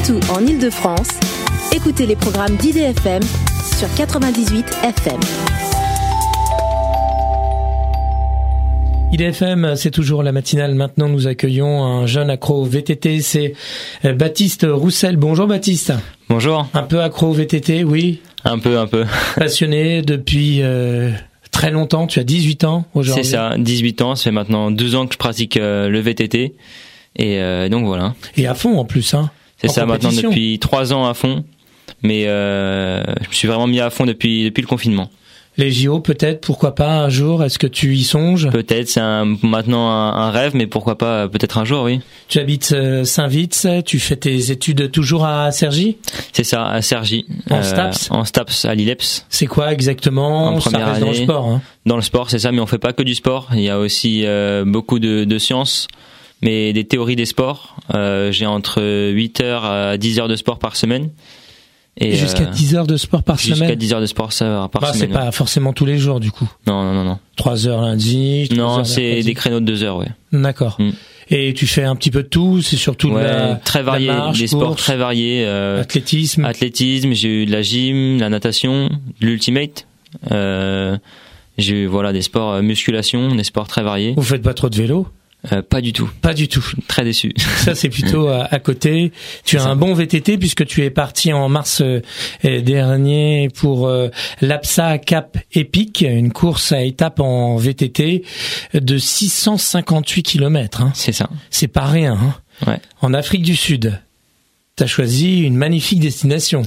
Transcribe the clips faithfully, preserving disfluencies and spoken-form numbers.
partout en Île-de-France, écoutez les programmes d'I D F M sur quatre-vingt-dix-huit F M. I D F M, c'est toujours la matinale. Maintenant, nous accueillons un jeune accro au V T T, c'est Baptiste Roussel. Bonjour Baptiste. Bonjour. Un peu accro au V T T, oui. Un peu, un peu. Passionné depuis euh, très longtemps, tu as dix-huit ans aujourd'hui. C'est ça, dix-huit ans, ça fait maintenant douze ans que je pratique euh, le V T T. Et euh, donc voilà. Et à fond en plus, hein. C'est en ça, maintenant depuis trois ans à fond. Mais euh, je me suis vraiment mis à fond depuis, depuis le confinement. Les J O peut-être, pourquoi pas un jour, est-ce que tu y songes? Peut-être, c'est un, maintenant un, un rêve, mais pourquoi pas peut-être un jour, oui. Tu habites euh, Saint-Vith, tu fais tes études toujours à Cergy? C'est ça, à Cergy. En euh, STAPS? En STAPS, à l'ILEPS. C'est quoi exactement? En première Ça reste année, dans le sport, hein. Dans le sport, c'est ça, mais on fait pas que du sport. Il y a aussi euh, beaucoup de, de sciences, mais des théories des sports. Euh, j'ai entre huit heures à dix heures de sport par semaine. Et, et jusqu'à euh, dix heures de sport par jusqu'à semaine. Jusqu'à dix heures de sport par bah, semaine. C'est ouais. Pas forcément tous les jours, du coup. Non, non, non, non. trois heures lundi. Non, c'est des créneaux de deux heures, ouais. D'accord. Mm. Et tu fais un petit peu de tout, c'est surtout ouais, de la, très varié, la marche, des course, sports très variés. Euh, athlétisme. Athlétisme, j'ai eu de la gym, la natation, de l'ultimate. Euh, j'ai eu, voilà, des sports musculation, des sports très variés. Vous faites pas trop de vélo? Euh, pas du tout. Pas du tout. Très déçu. Ça, c'est plutôt à, à côté. Tu as ça. Un bon V T T puisque tu es parti en mars euh, dernier pour euh, l'Apsa Cap Epic, une course à étapes en V T T de six cent cinquante-huit kilomètres. Hein. C'est ça. C'est pas rien. Hein. Ouais. En Afrique du Sud, t'as choisi une magnifique destination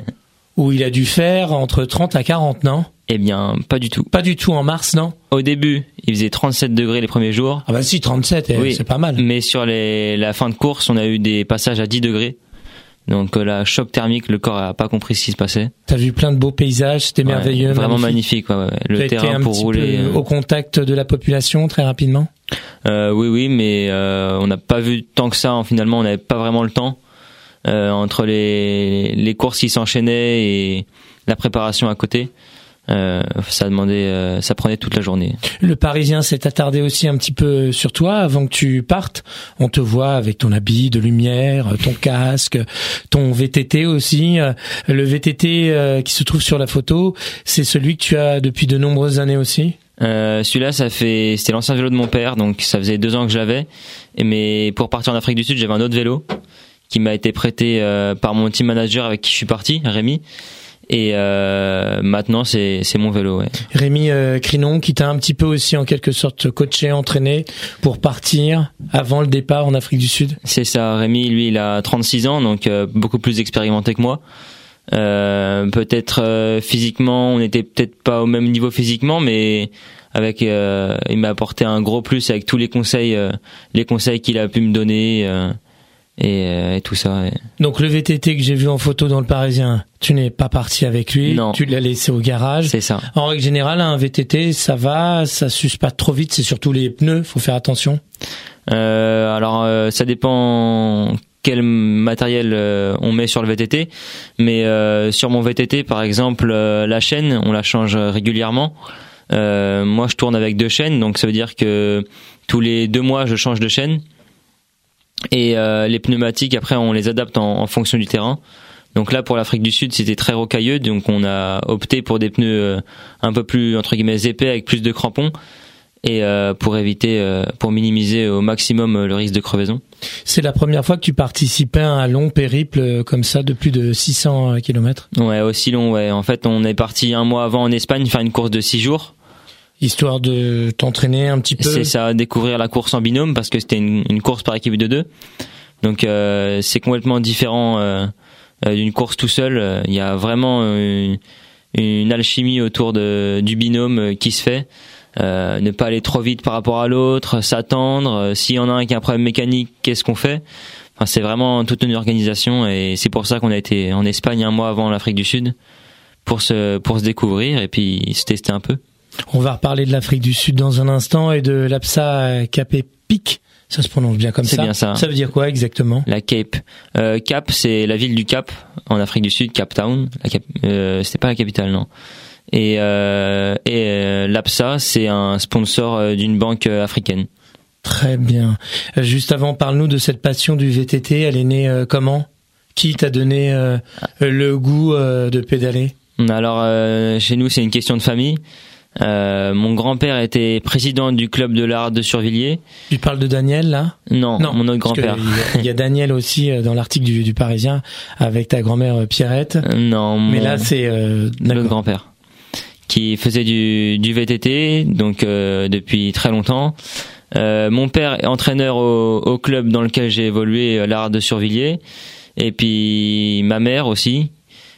où il a dû faire entre trente à quarante, non? Eh bien, pas du tout. Pas du tout en mars, non? Au début, il faisait trente-sept degrés les premiers jours. Ah bah si, trente-sept, oui, c'est pas mal. Mais sur les, la fin de course, on a eu des passages à dix degrés. Donc la choc thermique, le corps a pas compris ce qui se passait. T'as vu plein de beaux paysages, c'était ouais, merveilleux. Vraiment magnifique, ouais, ouais. Le T'as terrain été un pour petit rouler. Peu au contact de la population très rapidement? Euh, oui, oui, mais euh, on n'a pas vu tant que ça. Hein, finalement, on n'avait pas vraiment le temps. Euh, entre les, les courses qui s'enchaînaient et la préparation à côté. Euh, ça demandait, euh, ça prenait toute la journée. Le Parisien s'est attardé aussi un petit peu sur toi avant que tu partes. On te voit avec ton habit de lumière, ton casque, ton V T T aussi. Le V T T euh, qui se trouve sur la photo, c'est celui que tu as depuis de nombreuses années aussi. Euh, celui-là, ça fait, c'était l'ancien vélo de mon père, donc ça faisait deux ans que je l'avais. Et mais pour partir en Afrique du Sud, j'avais un autre vélo qui m'a été prêté euh, par mon team manager avec qui je suis parti, Rémi. Et euh, maintenant, c'est c'est mon vélo. Ouais. Rémi euh, Crinon, qui t'a un petit peu aussi en quelque sorte coaché, entraîné pour partir avant le départ en Afrique du Sud. C'est ça. Rémi, lui, il a trente-six ans, donc euh, beaucoup plus expérimenté que moi. Euh, peut-être euh, physiquement, on n'était peut-être pas au même niveau physiquement, mais avec, euh, il m'a apporté un gros plus avec tous les conseils, euh, les conseils qu'il a pu me donner. Euh, Et, euh, et tout ça. Et... Donc le V T T que j'ai vu en photo dans le Parisien, tu n'es pas parti avec lui, non. Tu l'as laissé au garage. C'est ça. En règle générale, un V T T, ça va, ça s'use pas trop vite, c'est surtout les pneus, faut faire attention. Euh, alors euh, ça dépend quel matériel euh, on met sur le V T T, mais euh, sur mon V T T par exemple, euh, la chaîne, on la change régulièrement. Euh, moi je tourne avec deux chaînes, donc ça veut dire que tous les deux mois je change de chaîne. Et euh, les pneumatiques, après, on les adapte en, en fonction du terrain. Donc là, pour l'Afrique du Sud, c'était très rocailleux, donc on a opté pour des pneus euh, un peu plus entre guillemets épais avec plus de crampons, et euh, pour éviter, euh, pour minimiser au maximum euh, le risque de crevaison. C'est la première fois que tu participais à un long périple comme ça de plus de six cents kilomètres. Ouais, aussi long. Ouais. En fait, on est parti un mois avant en Espagne faire une course de six jours. Histoire de t'entraîner un petit peu. C'est ça, découvrir la course en binôme parce que c'était une, une course par équipe de deux. Donc euh, c'est complètement différent euh, d'une course tout seul. Il y a vraiment une, une alchimie autour de, du binôme qui se fait. Euh, ne pas aller trop vite par rapport à l'autre, s'attendre. S'il y en a un qui a un problème mécanique, qu'est-ce qu'on fait? Enfin, c'est vraiment toute une organisation et c'est pour ça qu'on a été en Espagne un mois avant l'Afrique du Sud pour se pour se découvrir et puis se tester un peu. On va reparler de l'Afrique du Sud dans un instant et de l'Apsa Cap Epic. Ça se prononce bien comme c'est ça. C'est bien ça. Ça veut dire quoi exactement? La Cape. Euh, Cap, c'est la ville du Cap en Afrique du Sud, Cape Town. La Cap, euh, c'était pas la capitale, non. Et, euh, et euh, l'Apsa, c'est un sponsor d'une banque africaine. Très bien. Juste avant, parle-nous de cette passion du V T T. Elle est née euh, comment? Qui t'a donné euh, le goût euh, de pédaler? Alors euh, chez nous c'est une question de famille. Euh, mon grand-père était président du club de l'Arde de Survilliers. Tu parles de Daniel là? Non, non, mon autre grand-père. Il y, y a Daniel aussi dans l'article du, du Parisien avec ta grand-mère Pierrette. Euh, non, mais mon... là c'est euh, l'autre grand-père qui faisait du, du V T T donc euh, depuis très longtemps. Euh, mon père est entraîneur au, au club dans lequel j'ai évolué, l'Arde de Survilliers. Et puis ma mère aussi,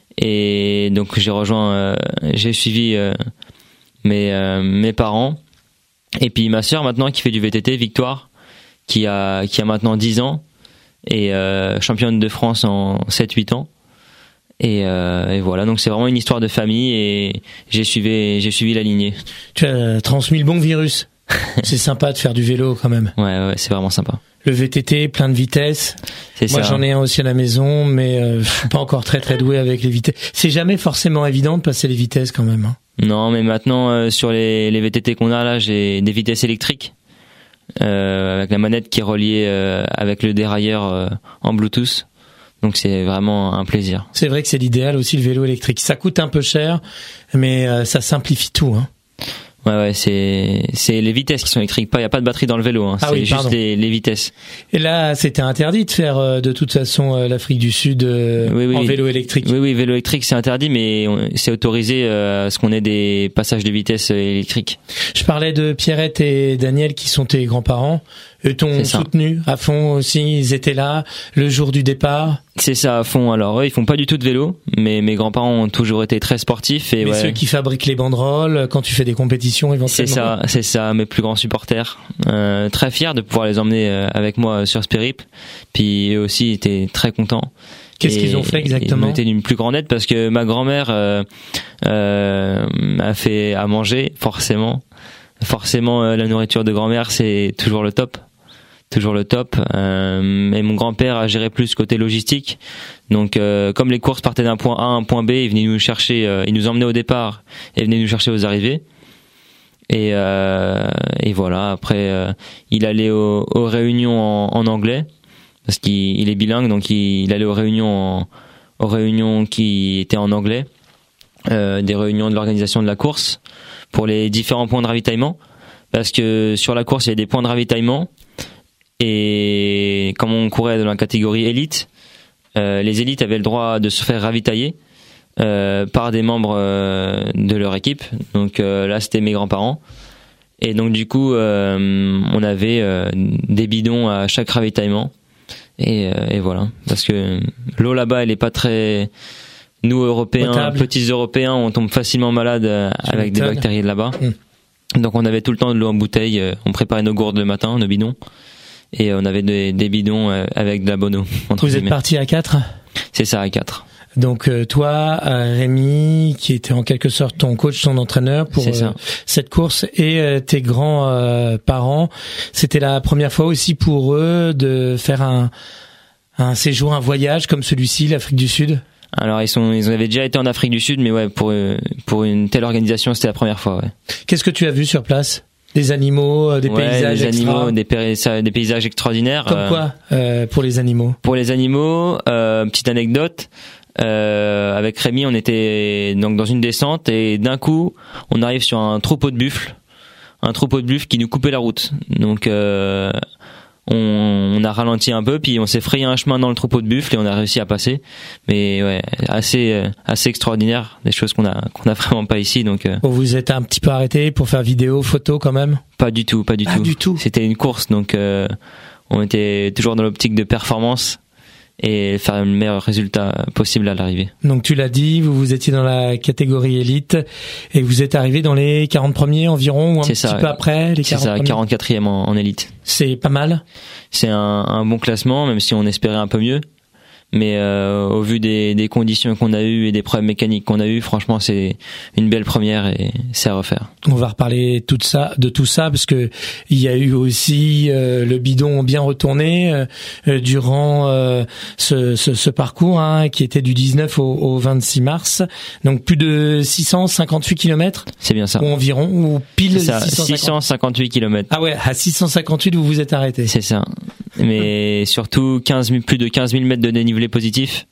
et donc j'ai rejoint, euh, j'ai suivi euh, mes euh, mes parents, et puis ma sœur maintenant qui fait du V T T, Victoire, qui a qui a maintenant dix ans et euh, championne de France en sept huit ans, et, euh, et voilà, donc c'est vraiment une histoire de famille et j'ai suivi j'ai suivi la lignée. Tu as transmis le bon virus. C'est sympa de faire du vélo quand même. Ouais ouais, c'est vraiment sympa. Le V T T, plein de vitesses. C'est Moi, ça. j'en ai un aussi à la maison, mais euh, je suis pas encore très très doué avec les vitesses. C'est jamais forcément évident de passer les vitesses quand même. Hein. Non, mais maintenant euh, sur les, les V T T qu'on a là, j'ai des vitesses électriques euh, avec la manette qui est reliée euh, avec le dérailleur euh, en Bluetooth. Donc c'est vraiment un plaisir. C'est vrai que c'est l'idéal aussi le vélo électrique. Ça coûte un peu cher, mais euh, ça simplifie tout. Hein. Ouais ouais, c'est c'est les vitesses qui sont électriques, pas il y a pas de batterie dans le vélo, hein. Ah c'est oui, juste les, les vitesses. Et là, c'était interdit de faire euh, de toute façon euh, l'Afrique du Sud euh, oui, oui, en vélo électrique. Oui oui, vélo électrique c'est interdit, mais on, c'est autorisé euh, à ce qu'on ait des passages de vitesse euh, électriques. Je parlais de Pierrette et Daniel qui sont tes grands-parents. Eux t'ont soutenu à fond aussi, ils étaient là le jour du départ. C'est ça à fond. Alors eux, ils font pas du tout de vélo, mais mes grands-parents ont toujours été très sportifs et mais ouais. Ceux qui fabriquent les banderoles quand tu fais des compétitions éventuellement. C'est ça, c'est ça, mes plus grands supporters. Euh, très fiers de pouvoir les emmener euh, avec moi sur ce périple. Puis eux aussi étaient très contents. Qu'est-ce et, qu'ils ont fait exactement? Ils m'étaient d'une plus grande aide parce que ma grand-mère euh, euh, m'a fait à manger, forcément. Forcément, euh, la nourriture de grand-mère, c'est toujours le top. Toujours le top. Euh, et mon grand-père a géré plus côté logistique. Donc, euh, comme les courses partaient d'un point A à un point B, il venait nous chercher, euh, il nous emmenait au départ et venait nous chercher aux arrivées. Et, euh, et voilà. Après, euh, il allait aux, aux réunions en, en anglais parce qu'il il est bilingue, donc il, il allait aux réunions, en, aux réunions qui étaient en anglais, euh, des réunions de l'organisation de la course pour les différents points de ravitaillement. Parce que sur la course, il y a des points de ravitaillement. Et comme on courait dans la catégorie élite, euh, les élites avaient le droit de se faire ravitailler euh, par des membres euh, de leur équipe. Donc euh, là, c'était mes grands-parents. Et donc du coup, euh, on avait euh, des bidons à chaque ravitaillement. Et, euh, et voilà, parce que l'eau là-bas, elle est pas très... Nous, Européens, potable. Petits Européens, on tombe facilement malade euh, avec des bactéries de là-bas. Mmh. Donc on avait tout le temps de l'eau en bouteille. On préparait nos gourdes le matin, nos bidons. Et on avait des, des bidons avec de la bonne eau. Vous êtes partis à quatre? C'est ça, à quatre. Donc euh, toi, euh, Rémi, qui était en quelque sorte ton coach, ton entraîneur pour euh, cette course, et euh, tes grands euh, parents, c'était la première fois aussi pour eux de faire un, un séjour, un voyage comme celui-ci, l'Afrique du Sud? Alors ils sont, ils avaient déjà été en Afrique du Sud, mais ouais, pour pour une telle organisation, c'était la première fois. Ouais. Qu'est-ce que tu as vu sur place? Des animaux, des ouais, paysages des extra. animaux, des, paysages, des paysages extraordinaires. Comme quoi euh, pour les animaux? Pour les animaux, euh, petite anecdote. Euh, avec Rémi, on était donc dans une descente et d'un coup, on arrive sur un troupeau de buffles, un troupeau de buffles qui nous coupait la route. Donc euh, on, on a ralenti un peu, puis on s'est frayé un chemin dans le troupeau de buffles et on a réussi à passer. Mais ouais, assez assez extraordinaire, des choses qu'on a qu'on a vraiment pas ici. Donc euh, bon, vous êtes un petit peu arrêté pour faire vidéo, photo quand même? Pas du tout, pas du pas tout. du tout. C'était une course, donc euh, on était toujours dans l'optique de performance et faire le meilleur résultat possible à l'arrivée. Donc tu l'as dit, vous vous étiez dans la catégorie élite et vous êtes arrivé dans les quarante premiers environ, ou un c'est petit ça, peu après les quarante C'est ça, premiers. quarante-quatrième en, en élite. C'est pas mal. C'est un, un bon classement, même si on espérait un peu mieux. Mais euh, au vu des, des conditions qu'on a eues et des problèmes mécaniques qu'on a eues, franchement, c'est une belle première et c'est à refaire. On va reparler tout ça, de tout ça, parce que il y a eu aussi euh, le bidon bien retourné euh, durant euh, ce, ce, ce parcours hein, qui était du dix-neuf au, au vingt-six mars. Donc plus de six cent cinquante-huit kilomètres. C'est bien ça. Ou environ, ou pile c'est ça, six cent cinquante. six cent cinquante-huit kilomètres. Ah ouais, à six cent cinquante-huit vous vous êtes arrêté. C'est ça. Mais surtout quinze mille, plus de quinze mille mètres de dénivelé positif.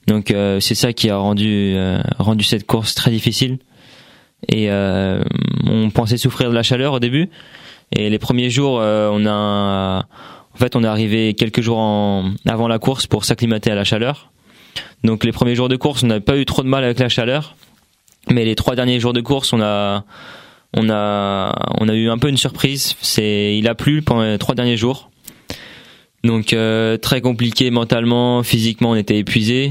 Donc euh, c'est ça qui a rendu euh, rendu cette course très difficile. Et euh, on pensait souffrir de la chaleur au début. Et les premiers jours, euh, on a en fait on est arrivé quelques jours en, avant la course pour s'acclimater à la chaleur. Donc les premiers jours de course, on n'avait pas eu trop de mal avec la chaleur. Mais les trois derniers jours de course, on a on a on a eu un peu une surprise. C'est il a plu pendant les trois derniers jours. Donc euh, très compliqué mentalement, physiquement, on était épuisés.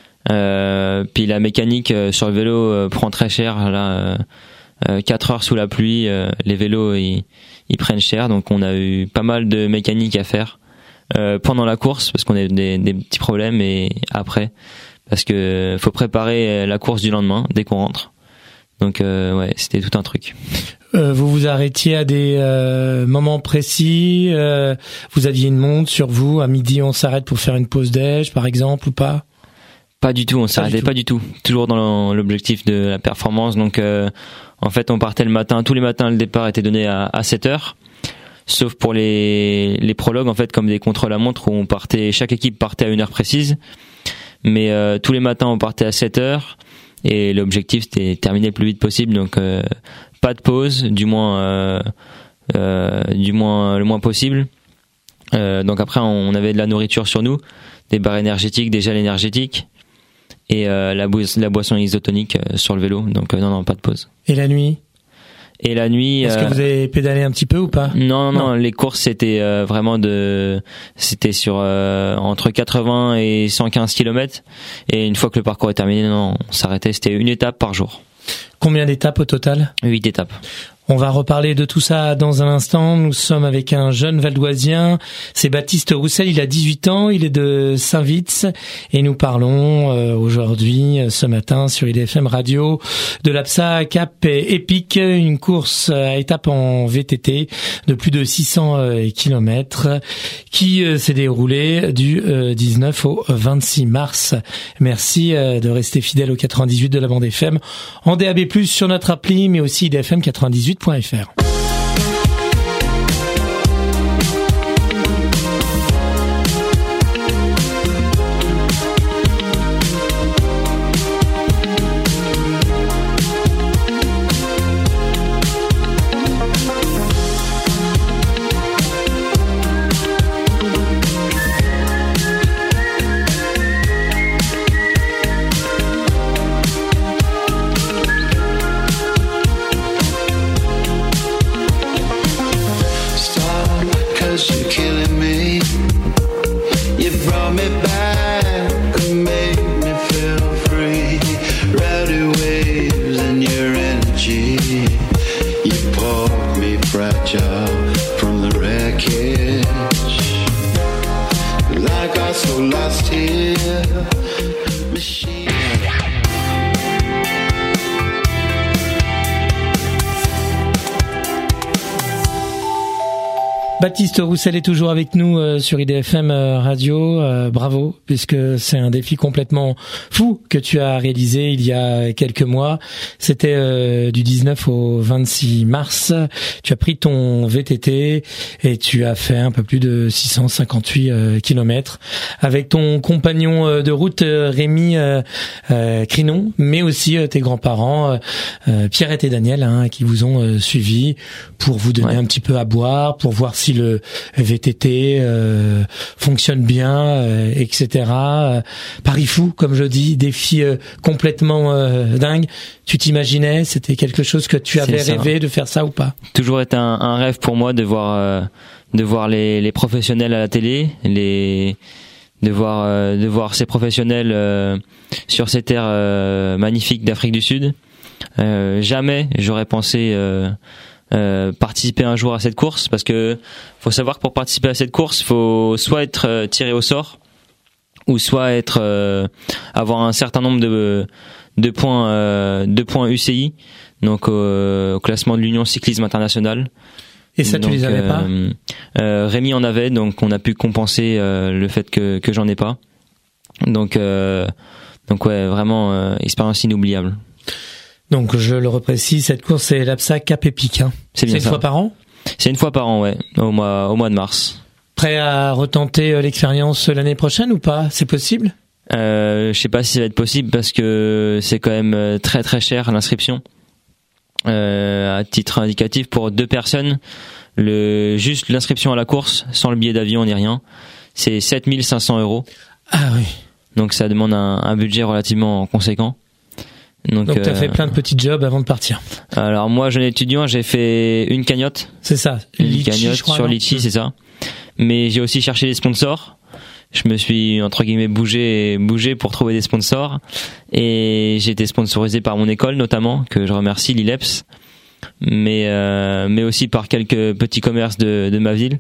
Euh, puis la mécanique euh, sur le vélo euh, prend très cher. Là, euh, quatre heures sous la pluie, euh, les vélos ils, ils prennent cher. Donc on a eu pas mal de mécanique à faire euh, pendant la course parce qu'on a eu des, des petits problèmes et après parce que faut préparer la course du lendemain dès qu'on rentre. Donc euh, ouais, c'était tout un truc. Euh, vous vous arrêtiez à des euh, moments précis. Euh, vous aviez une montre sur vous. À midi, on s'arrête pour faire une pause déj, par exemple, ou pas? Pas du tout, on s'arrêtait pas du tout. Toujours dans l'objectif de la performance. Donc, euh, en fait, on partait le matin. Tous les matins, le départ était donné à, à sept heures. Sauf pour les, les prologues, en fait, comme des contre-la-montre où on partait, chaque équipe partait à une heure précise. Mais euh, tous les matins, on partait à sept heures. Et l'objectif, c'était terminer le plus vite possible. Donc, euh, pas de pause, du moins, euh, euh, du moins le moins possible. Euh, donc après, on avait de la nourriture sur nous, des barres énergétiques, des gels énergétiques. Et euh, la, boi- la boisson isotonique euh, sur le vélo, donc euh, non, non, pas de pause. Et la nuit? Et la nuit... Est-ce euh, que vous avez pédalé un petit peu ou pas? Non, non, non, les courses c'était euh, vraiment de... C'était sur euh, entre quatre-vingts et cent quinze kilomètres. Et une fois que le parcours est terminé, non, on s'arrêtait, c'était une étape par jour. Combien d'étapes au total? Huit étapes. On va reparler de tout ça dans un instant. Nous sommes avec un jeune valdoisien, c'est Baptiste Roussel, il a dix-huit ans, il est de Saint-Vitz et nous parlons euh, aujourd'hui, ce matin sur I D F M Radio, de l'Absa Cap Epic, une course à étapes en V T T de plus de six cents kilomètres qui euh, s'est déroulée du euh, dix-neuf au vingt-six mars. Merci euh, de rester fidèle au quatre-vingt-dix-huit de la bande F M, en D A B plus, sur notre appli, mais aussi I D F M quatre-vingt-dix-huit point F R. Baptiste Roussel est toujours avec nous euh, sur I D F M euh, Radio. Euh, bravo, puisque c'est un défi complètement fou que tu as réalisé il y a quelques mois. C'était euh, du dix-neuf au vingt-six mars. Tu as pris ton V T T et tu as fait un peu plus de six cent cinquante-huit euh, kilomètres avec ton compagnon euh, de route euh, Rémi euh, euh, Crinon, mais aussi euh, tes grands-parents euh, euh, Pierrette et Daniel, hein, qui vous ont euh, suivi pour vous donner ouais. un petit peu à boire, pour voir si le V T T euh, fonctionne bien, euh, et cetera. Paris fou, comme je dis, défi euh, complètement euh, dingue. Tu t'imaginais, c'était quelque chose que tu avais rêvé de faire ça ou pas? Toujours été un, un rêve pour moi de voir euh, de voir les, les professionnels à la télé, les de voir euh, de voir ces professionnels euh, sur ces terres euh, magnifiques d'Afrique du Sud. Euh, jamais j'aurais pensé euh, Euh, participer un jour à cette course, parce que faut savoir que pour participer à cette course, faut soit être euh, tiré au sort, ou soit être euh, avoir un certain nombre de de points euh, de points U C I, donc euh, au classement de l'Union Cyclisme International. Et ça, donc, tu les avais euh, pas? euh, Rémi en avait, donc on a pu compenser euh, le fait que que j'en ai pas. Donc euh, donc ouais, vraiment euh, expérience inoubliable. Donc je le reprécise, cette course c'est l'Absa Cap Epic. Hein. C'est bien C'est une ça. fois par an? C'est une fois par an, ouais, au mois au mois de mars. Prêt à retenter l'expérience l'année prochaine ou pas? C'est possible? Euh, je sais pas si ça va être possible parce que c'est quand même très très cher l'inscription. Euh, à titre indicatif, pour deux personnes, le juste l'inscription à la course, sans le billet d'avion ni rien, c'est sept mille cinq cents euros. Ah oui. Donc ça demande un, un budget relativement conséquent. Donc, Donc t'as euh, fait plein de petits jobs avant de partir. Alors moi, jeune étudiant, j'ai fait une cagnotte. C'est ça. Une Litchi, cagnotte je crois, sur non Litchi, c'est ça. Mais j'ai aussi cherché des sponsors. Je me suis entre guillemets bougé, bougé pour trouver des sponsors. Et j'ai été sponsorisé par mon école notamment, que je remercie, l'I L E P S. Mais euh, mais aussi par quelques petits commerces de, de ma ville.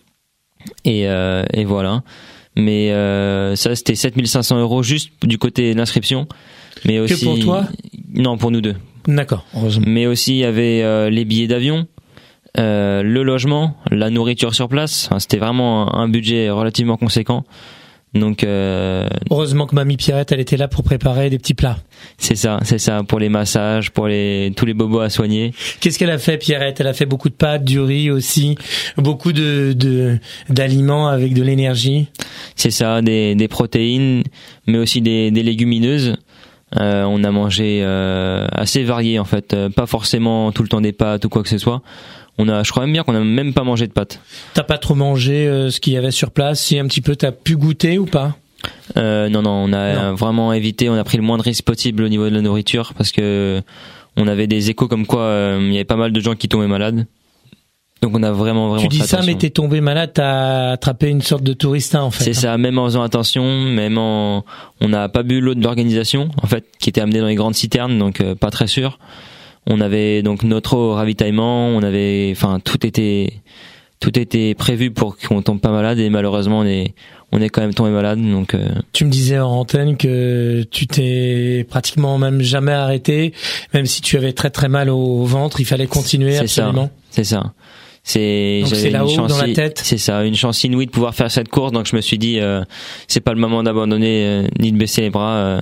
Et, euh, et voilà. Mais euh, ça, c'était sept mille cinq cents euros juste du côté de l'inscription. Mais aussi, que pour toi? Non, pour nous deux. D'accord, heureusement. Mais aussi, il y avait euh, les billets d'avion, euh, le logement, la nourriture sur place. Enfin, c'était vraiment un, un budget relativement conséquent. Donc, euh, heureusement que mamie Pierrette, elle était là pour préparer des petits plats. C'est ça, c'est ça, pour les massages, pour les tous les bobos à soigner. Qu'est-ce qu'elle a fait, Pierrette? Elle a fait beaucoup de pâtes, du riz aussi, beaucoup de, de d'aliments avec de l'énergie. C'est ça, des, des protéines, mais aussi des, des légumineuses. Euh, on a mangé euh, assez varié en fait, euh, pas forcément tout le temps des pâtes ou quoi que ce soit. On a, je crois même bien qu'on a même pas mangé de pâtes. T'as pas trop mangé euh, ce qu'il y avait sur place? Si un petit peu, t'as pu goûter ou pas? euh, Non, non, on a non. vraiment évité. On a pris le moins de risques possible au niveau de la nourriture parce que on avait des échos comme quoi euh, il y avait pas mal de gens qui tombaient malades. Donc on a vraiment vraiment. Tu dis fait ça, attention. mais t'es tombé malade, t'as attrapé une sorte de touristin en fait. C'est hein. ça, même en faisant attention, même en, on n'a pas bu l'eau de l'organisation en fait, qui était amenée dans les grandes citernes, donc euh, pas très sûr. On avait donc notre eau au ravitaillement, on avait, enfin tout était, tout était prévu pour qu'on tombe pas malade et malheureusement on est, on est quand même tombé malade. Donc. Euh... Tu me disais en antenne que tu t'es pratiquement même jamais arrêté, même si tu avais très très mal au ventre, il fallait continuer c'est absolument. Ça, c'est ça. C'est, donc c'est là-haut dans la tête. C'est ça, une chance inouïe de pouvoir faire cette course. Donc je me suis dit, euh, c'est pas le moment d'abandonner euh, ni de baisser les bras. Euh,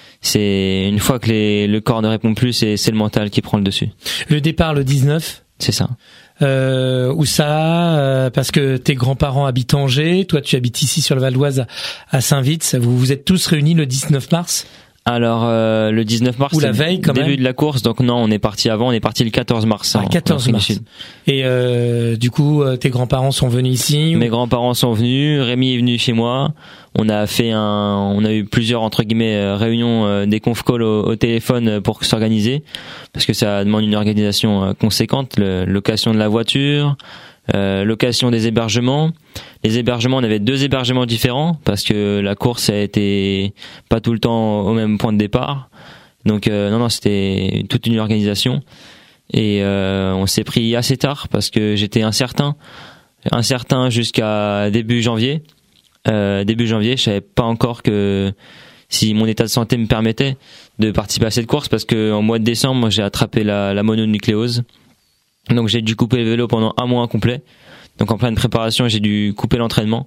c'est une fois que les, le corps ne répond plus, c'est, c'est le mental qui prend le dessus. Le départ le dix-neuf. C'est ça. Euh, où ça euh, parce que tes grands-parents habitent Angers, toi tu habites ici sur le Val d'Oise à Saint-Vite. Vous vous êtes tous réunis le dix-neuf mars? Alors euh, le dix-neuf mars, ou la veille quand début même. de la course, donc non, on est parti avant, on est parti le quatorze mars. Ah, quatorze mars. Et euh, du coup, tes grands-parents sont venus ici? Mes ou... grands-parents sont venus, Rémi est venu chez moi. On a fait un, on a eu plusieurs entre guillemets réunions, des conf calls au, au téléphone pour s'organiser, parce que ça demande une organisation conséquente, le, location de la voiture. Euh, location des hébergements. Les hébergements, on avait deux hébergements différents parce que la course a été pas tout le temps au même point de départ. Donc euh, non non, c'était toute une organisation et euh, on s'est pris assez tard parce que j'étais incertain, incertain jusqu'à début janvier. Euh, début janvier, je savais pas encore que si mon état de santé me permettait de participer à cette course parce que en mois de décembre, j'ai attrapé la, la mononucléose. Donc j'ai dû couper le vélo pendant un mois complet. Donc en pleine préparation, j'ai dû couper l'entraînement.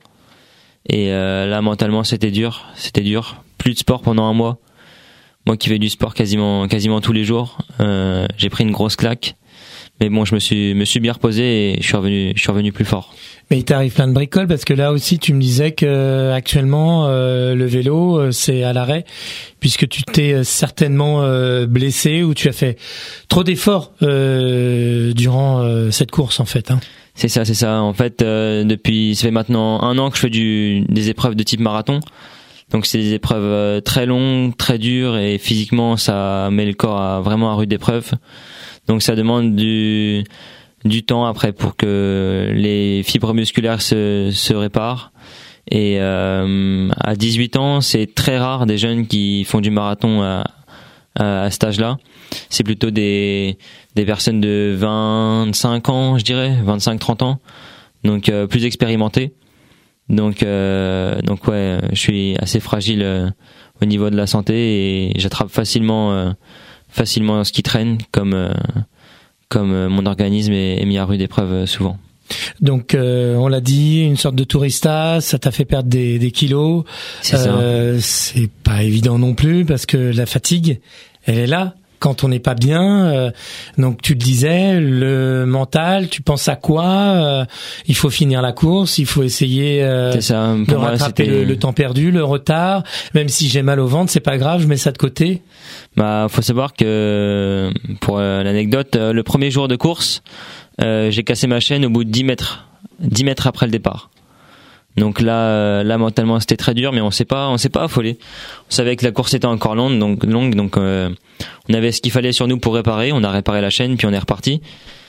Et euh, là, mentalement, c'était dur. C'était dur. Plus de sport pendant un mois. Moi qui fais du sport quasiment quasiment tous les jours, euh, j'ai pris une grosse claque. Mais bon, je me suis me suis bien reposé et je suis revenu je suis revenu plus fort. Mais il t'arrive plein de bricoles parce que là aussi tu me disais que actuellement euh, le vélo euh, c'est à l'arrêt puisque tu t'es certainement euh, blessé ou tu as fait trop d'efforts euh, durant euh, cette course en fait. Hein. C'est ça, c'est ça. En fait, euh, depuis ça fait maintenant un an que je fais du des épreuves de type marathon. Donc c'est des épreuves très longues, très dures et physiquement ça met le corps à vraiment à rude épreuve. Donc ça demande du du temps après pour que les fibres musculaires se se réparent. Et euh, à dix-huit ans, c'est très rare des jeunes qui font du marathon à à, à cet âge-là. C'est plutôt des des personnes de vingt-cinq ans, je dirais, vingt-cinq trente ans. Donc euh, plus expérimentées. Donc euh, donc ouais, je suis assez fragile euh, au niveau de la santé et j'attrape facilement euh, facilement ce qui traîne comme euh, comme euh, mon organisme est, est mis à rude épreuve euh, souvent. Donc euh, on l'a dit, une sorte de tourista, ça t'a fait perdre des, des kilos. C'est euh, ça. C'est pas évident non plus parce que la fatigue, elle est là. quand on n'est pas bien. Euh, donc tu le disais, le mental, tu penses à quoi? euh, Il faut finir la course, il faut essayer euh, C'est ça. de Pour moi, rattraper c'était- le, le temps perdu, le retard. Même si j'ai mal au ventre, c'est pas grave, je mets ça de côté. Bah, faut savoir que, pour euh, l'anecdote, euh, le premier jour de course, euh, j'ai cassé ma chaîne au bout de dix mètres. dix mètres après le départ. Donc là, euh, là mentalement c'était très dur, mais on s'est pas, on s'est pas affolé. On savait que la course était encore longue, donc longue, donc euh, on avait ce qu'il fallait sur nous pour réparer. On a réparé la chaîne, puis on est reparti.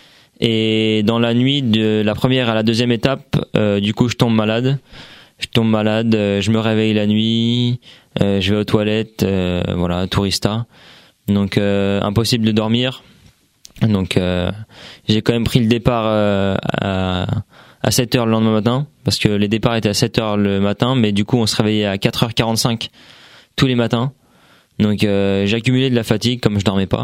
Et dans la nuit de la première à la deuxième étape, euh, du coup je tombe malade. Je tombe malade, euh, je me réveille la nuit, euh, je vais aux toilettes, euh, voilà, tourista. Donc euh, impossible de dormir. Donc euh, j'ai quand même pris le départ euh, à à sept heures le lendemain matin, parce que les départs étaient à sept heures le matin, mais du coup on se réveillait à quatre heures quarante-cinq tous les matins. Donc euh, j'ai accumulé de la fatigue comme je dormais pas.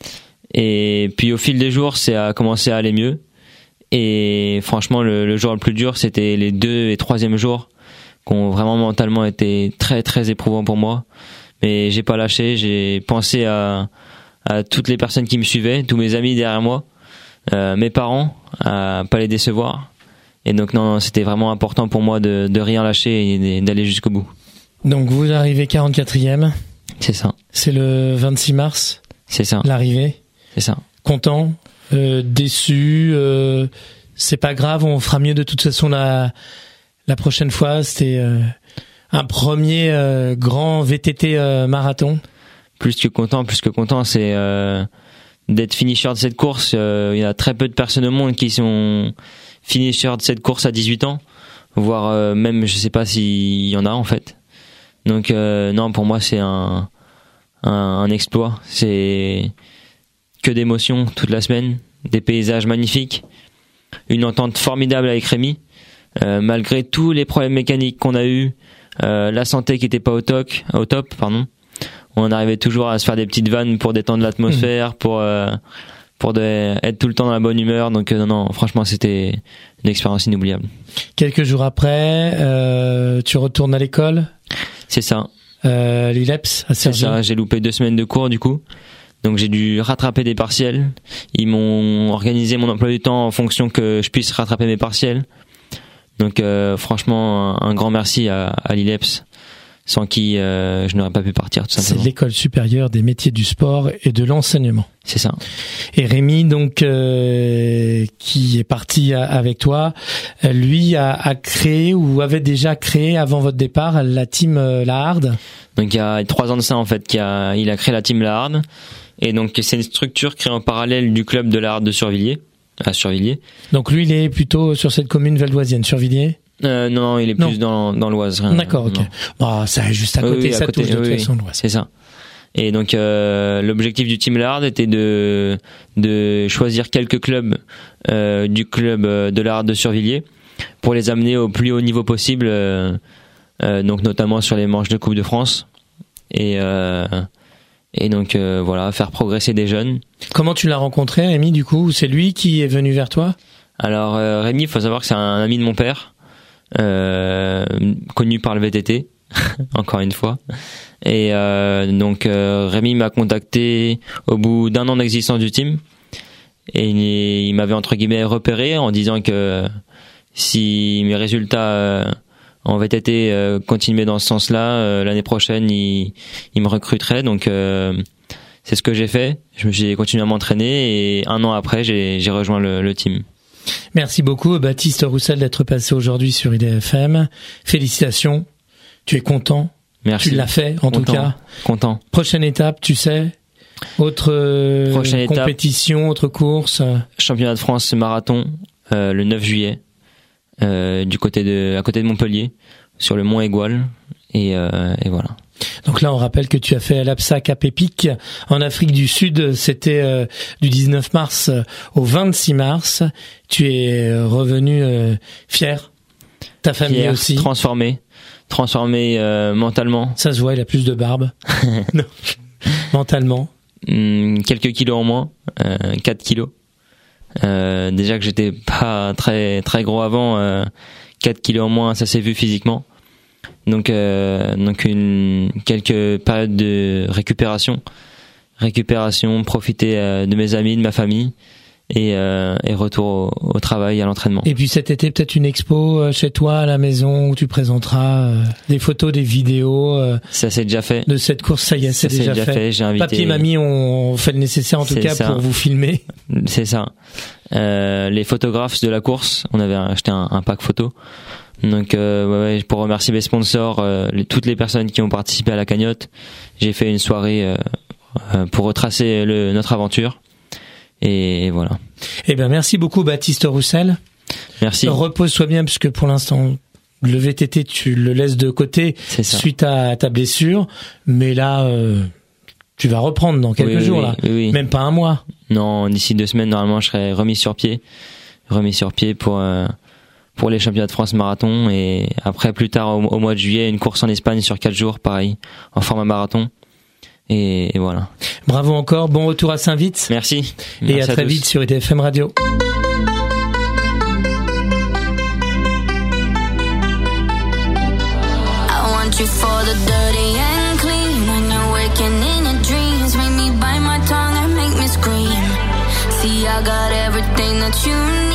Et puis au fil des jours, c'est à commencer à aller mieux. Et franchement, le, le jour le plus dur, c'était les deux et troisième jours, qui ont vraiment mentalement été très très éprouvants pour moi. Mais j'ai pas lâché, j'ai pensé à, à toutes les personnes qui me suivaient, tous mes amis derrière moi, euh, mes parents, à pas les décevoir. Et donc non, c'était vraiment important pour moi de, de rien lâcher et d'aller jusqu'au bout. Donc vous arrivez quarante-quatrième, C'est ça, c'est le vingt-six mars, c'est ça, l'arrivée. c'est ça. Content, euh, déçu, euh, c'est pas grave, on fera mieux de toute façon la la prochaine fois. C'était euh, un premier euh, grand V T T euh, marathon. Plus que content, plus que content, c'est euh, d'être finisher de cette course. Euh, il y a très peu de personnes au monde qui sont finisher de cette course à dix-huit ans, voire euh, même, je sais pas s'il y en a en fait. Donc euh, non, pour moi c'est un, un un exploit. C'est que d'émotions toute la semaine, des paysages magnifiques, une entente formidable avec Rémi, euh, malgré tous les problèmes mécaniques qu'on a eu, euh, la santé qui était pas au top, au top, pardon. On arrivait toujours à se faire des petites vannes pour détendre l'atmosphère, pour euh, pour de, être tout le temps dans la bonne humeur. Donc euh, non, non, franchement, c'était une expérience inoubliable. Quelques jours après, euh, tu retournes à l'école, C'est ça, euh, l'I L E P S à c'est Cergy. ça. J'ai loupé deux semaines de cours du coup, donc j'ai dû rattraper des partiels. Ils m'ont organisé mon emploi du temps en fonction que je puisse rattraper mes partiels. Donc euh, franchement, un, un grand merci à, à l'I L E P S, sans qui euh, je n'aurais pas pu partir tout C'est simplement. l'école supérieure des métiers du sport et de l'enseignement. C'est ça. Et Rémi, donc, euh, qui est parti a- avec toi, euh, lui a, a créé ou avait déjà créé avant votre départ la team euh, La Harde. Donc il y a trois ans de ça en fait qu'il a, il a créé la team La Harde, et donc c'est une structure créée en parallèle du club de La Harde de Survilliers, à Survilliers. Donc lui, il est plutôt sur cette commune valdoisienne, Survilliers. Euh, non, non, il est Non. plus dans dans l'Oise. rien. D'accord, ok. Non. Bon, ça juste à Oui, côté, oui, à ça côté, touche de oui, toute oui. façon l'Oise. C'est ça. Et donc euh, l'objectif du team La Harde était de de choisir quelques clubs euh, du club de La Harde de Survilliers pour les amener au plus haut niveau possible, euh, euh, donc notamment sur les manches de Coupe de France, et euh, et donc euh, voilà, faire progresser des jeunes. Comment tu l'as rencontré, Rémi, du coup? C'est lui qui est venu vers toi? Alors euh, Rémi, il faut savoir que c'est un ami de mon père, euh, connu par le V T T, encore une fois. Et euh, donc euh, Rémi m'a contacté au bout d'un an d'existence du team, et il, il m'avait entre guillemets repéré en disant que si mes résultats euh, en V T T euh, continuaient dans ce sens-là, euh, l'année prochaine il, il me recruterait. Donc euh, c'est ce que j'ai fait. Je j'ai continué à m'entraîner, et un an après j'ai, j'ai rejoint le, le team. Merci beaucoup, Baptiste Roussel, d'être passé aujourd'hui sur I D F M. Félicitations. Tu es content? Merci. Tu l'as fait, en Content. tout cas. Content. Prochaine étape, tu sais? Autre euh, Prochaine étape. compétition, autre course? Championnat de France marathon euh, le neuf juillet, euh, du côté de à côté de Montpellier, sur le Mont Aigoual, et, euh, et voilà. Donc là, on rappelle que tu as fait l'Apsa Cap Epic en Afrique du Sud. C'était euh, du dix-neuf mars au vingt-six mars. Tu es euh, revenu euh, fier. Ta famille Fier, aussi. transformé, transformé euh, mentalement. Ça se voit, il a plus de barbe. Non. Mentalement. Hum, quelques kilos en moins, euh, quatre kilos. Euh, déjà que j'étais pas très très gros avant, euh, quatre kilos en moins, ça s'est vu physiquement. Donc euh, donc une quelques périodes de récupération, récupération, profiter euh, de mes amis, de ma famille. Et, euh, et retour au, au travail, à l'entraînement. Et puis cet été, peut-être une expo chez toi à la maison où tu présenteras euh, des photos, des vidéos. Euh, ça c'est déjà fait. De cette course, ça y est, c'est ça, déjà, déjà fait. fait. J'ai invité. Papi et mamie ont fait le nécessaire en tout cas ça. Pour vous filmer. C'est ça. Euh, les photographes de la course, on avait acheté un, un pack photo. Donc euh, ouais, ouais, pour remercier mes sponsors, euh, les, toutes les personnes qui ont participé à la cagnotte, j'ai fait une soirée euh, euh, pour retracer le, notre aventure. Et voilà. Eh ben merci beaucoup Baptiste Roussel. Merci. Repose-toi bien puisque pour l'instant le V T T tu le laisses de côté suite à ta blessure, mais là euh, tu vas reprendre dans quelques oui, jours oui, là. Oui, oui. Même pas un mois. Non, d'ici deux semaines normalement je serai remis sur pied, remis sur pied pour euh, pour les championnats de France marathon et après plus tard au, au mois de juillet une course en Espagne sur quatre jours pareil en format marathon. Et, et voilà. Bravo encore, bon retour à Saint-Vite. Merci. Et Merci à très à vite sur I D F M Radio. I want you for the dirty and clean. When you're waking in your dreams, make me bite my tongue and make me scream. See, I got everything that you need.